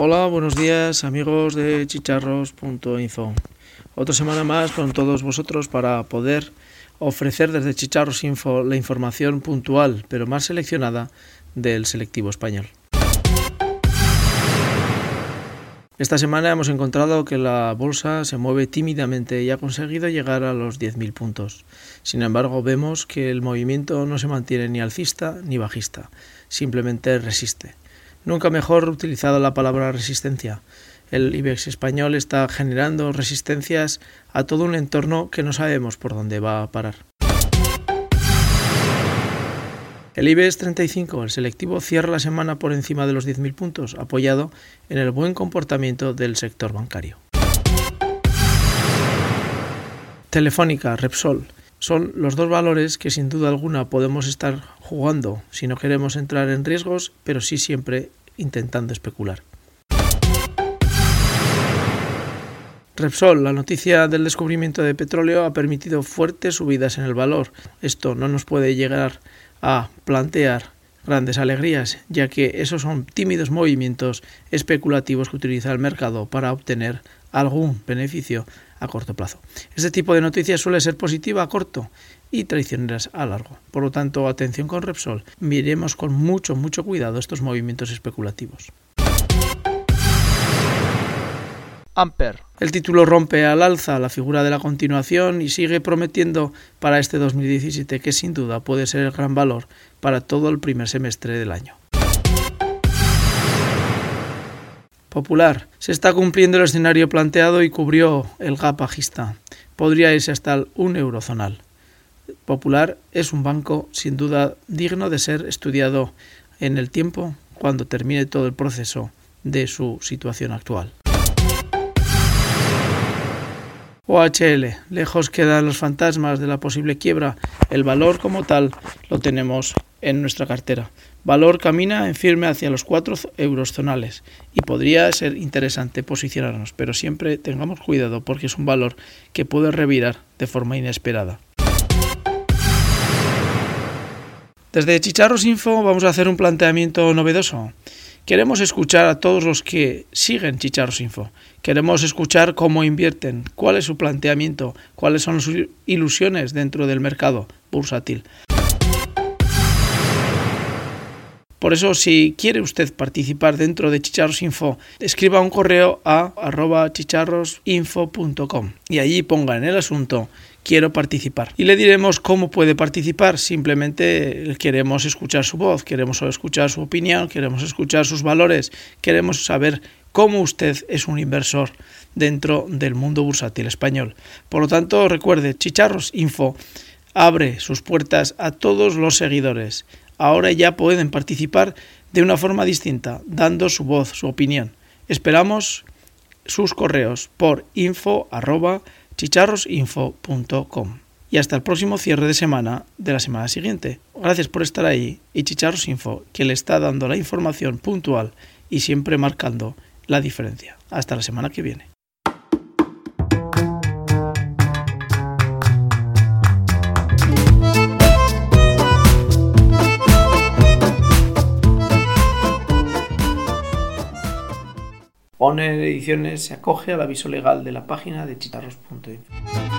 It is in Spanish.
Hola, buenos días amigos de chicharros.info. Otra semana más con todos vosotros para poder ofrecer desde Chicharros Info la información puntual, pero más seleccionada del selectivo español. Esta semana hemos encontrado que la bolsa se mueve tímidamente y ha conseguido llegar a los 10.000 puntos. Sin embargo, vemos que el movimiento no se mantiene ni alcista ni bajista, simplemente resiste. Nunca mejor utilizada la palabra resistencia. El IBEX español está generando resistencias a todo un entorno que no sabemos por dónde va a parar. El IBEX 35, el selectivo, cierra la semana por encima de los 10.000 puntos, apoyado en el buen comportamiento del sector bancario. Telefónica, Repsol, son los dos valores que sin duda alguna podemos estar jugando si no queremos entrar en riesgos, pero sí siempre intentando especular. Repsol, la noticia del descubrimiento de petróleo ha permitido fuertes subidas en el valor. Esto no nos puede llegar a plantear grandes alegrías, ya que esos son tímidos movimientos especulativos que utiliza el mercado para obtener algún beneficio a corto plazo. Este tipo de noticias suele ser positiva a corto y traicioneras a largo. Por lo tanto, atención con Repsol. Miremos con mucho cuidado estos movimientos especulativos. Amper. El título rompe al alza la figura de la continuación y sigue prometiendo para este 2017 que sin duda puede ser el gran valor para todo el primer semestre del año. Popular. Se está cumpliendo el escenario planteado y cubrió el gap bajista. Podría irse hasta el 1 euro zonal. Popular es un banco sin duda digno de ser estudiado en el tiempo cuando termine todo el proceso de su situación actual. OHL, lejos quedan los fantasmas de la posible quiebra. El valor como tal lo tenemos en nuestra cartera. Valor camina en firme hacia los 4 euros zonales y podría ser interesante posicionarnos, pero siempre tengamos cuidado porque es un valor que puede revirar de forma inesperada. Desde Chicharros Info vamos a hacer un planteamiento novedoso. Queremos escuchar a todos los que siguen Chicharros Info. Queremos escuchar cómo invierten, cuál es su planteamiento, cuáles son sus ilusiones dentro del mercado bursátil. Por eso, si quiere usted participar dentro de Chicharros Info, escriba un correo a @chicharrosinfo.com y allí ponga en el asunto quiero participar. Y le diremos cómo puede participar. Simplemente queremos escuchar su voz, queremos escuchar su opinión, queremos escuchar sus valores, queremos saber cómo usted es un inversor dentro del mundo bursátil español. Por lo tanto, recuerde, Chicharros Info abre sus puertas a todos los seguidores. Ahora ya pueden participar de una forma distinta, dando su voz, su opinión. Esperamos sus correos por info@chicharrosinfo.com. Y hasta el próximo cierre de semana de la semana siguiente. Gracias por estar ahí y Chicharros Info, que le está dando la información puntual y siempre marcando la diferencia. Hasta la semana que viene. Owner Ediciones se acoge al aviso legal de la página de chicharros.info.